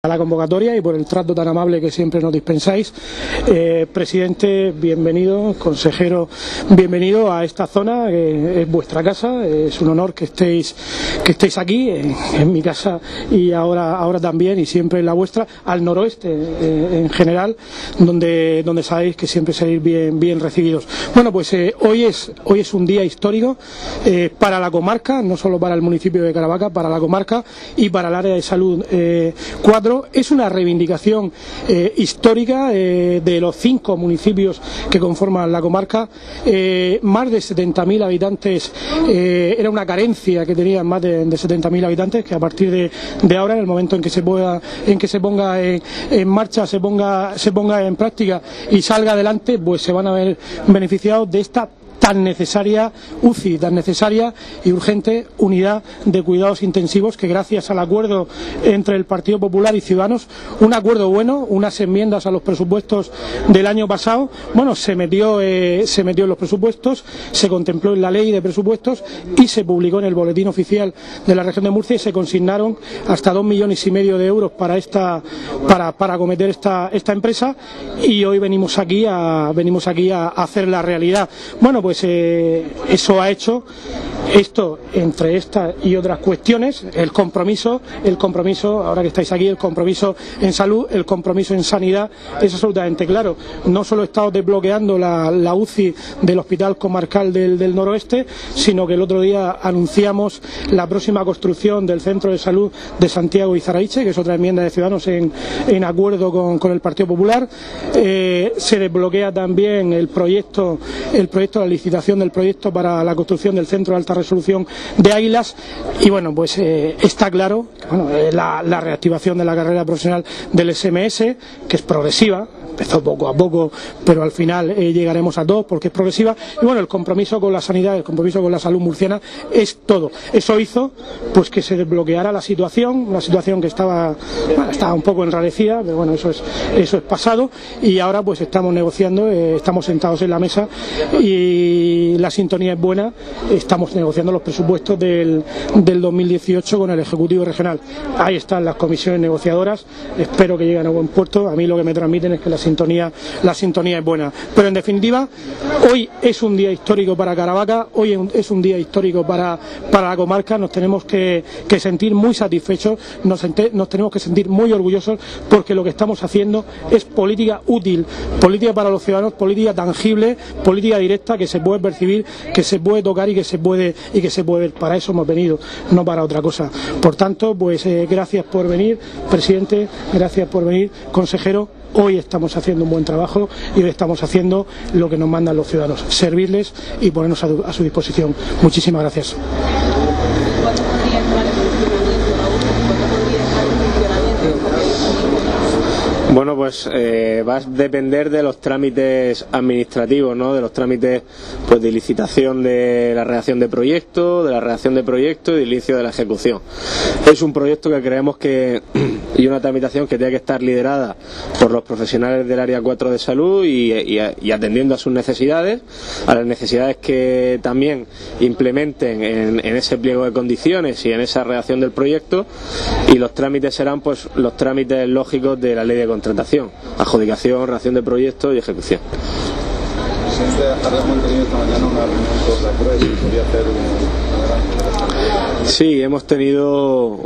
a la convocatoria y por el trato tan amable que siempre nos dispensáis. Presidente, bienvenido, consejero, bienvenido a esta zona, que es vuestra casa. Es un honor que estéis aquí, en mi casa, y ahora también, y siempre en la vuestra, al noroeste en general, donde sabéis que siempre seréis bien recibidos. Bueno, pues hoy es un día histórico para la comarca, no solo para el municipio de Caravaca, para la comarca y para el área de salud 4. Es una reivindicación histórica de los 5 municipios que conforman la comarca. Más de 70.000 habitantes, era una carencia que tenían más de 70.000 habitantes, que a partir de ahora, en el momento en que se ponga en marcha, se ponga en práctica y salga adelante, pues se van a ver beneficiados de esta tan necesaria UCI, tan necesaria y urgente unidad de cuidados intensivos, que gracias al acuerdo entre el Partido Popular y Ciudadanos, un acuerdo bueno, unas enmiendas a los presupuestos del año pasado, bueno, se metió en los presupuestos, se contempló en la ley de presupuestos y se publicó en el boletín oficial de la región de Murcia, y se consignaron hasta 2,5 millones de euros para acometer esta empresa, y hoy venimos aquí a hacer la realidad. Bueno, pues eso ha hecho esto, entre estas y otras cuestiones, el compromiso, ahora que estáis aquí, el compromiso en salud, el compromiso en sanidad es absolutamente claro. No solo estamos desbloqueando la UCI del Hospital Comarcal del Noroeste, sino que el otro día anunciamos la próxima construcción del Centro de Salud de Santiago y Zaraiche, que es otra enmienda de Ciudadanos en acuerdo con el Partido Popular. Se desbloquea también el proyecto, la licitación del proyecto para la construcción del Centro de Alta Resolución de Águilas, y bueno, pues está claro que la reactivación de la carrera profesional del SMS, que es progresiva, empezó poco a poco, pero al final llegaremos a 2 porque es progresiva, y bueno, el compromiso con la sanidad, el compromiso con la salud murciana es todo. Eso hizo pues que se desbloqueara una situación que estaba un poco enrarecida, pero bueno, eso es pasado, y ahora pues estamos negociando, estamos sentados en la mesa y la sintonía es buena. Estamos negociando los presupuestos del 2018 con el Ejecutivo Regional. Ahí están las comisiones negociadoras, espero que lleguen a buen puerto. A mí lo que me transmiten es que la sintonía es buena. Pero en definitiva, hoy es un día histórico para Caravaca, hoy es un día histórico para la comarca. Nos tenemos que sentir muy satisfechos, nos tenemos que sentir muy orgullosos, porque lo que estamos haciendo es política útil, política para los ciudadanos, política tangible, política directa, que se puede percibir, que se puede tocar y que se puede ver. Para eso hemos venido, no para otra cosa. Por tanto, pues gracias por venir, presidente, gracias por venir, consejero. Hoy estamos haciendo un buen trabajo y hoy estamos haciendo lo que nos mandan los ciudadanos, servirles y ponernos a su disposición. Muchísimas gracias. Bueno, pues va a depender de los trámites administrativos, ¿no? De los trámites pues de licitación de la redacción de proyecto, y de inicio de la ejecución. Es un proyecto que creemos y una tramitación que tiene que estar liderada por los profesionales del área 4 de salud y atendiendo a sus necesidades, a las necesidades que también implementen en ese pliego de condiciones y en esa redacción del proyecto, y los trámites serán pues los trámites lógicos de la ley de contratación, adjudicación, redacción de proyectos y ejecución. Sí, hemos tenido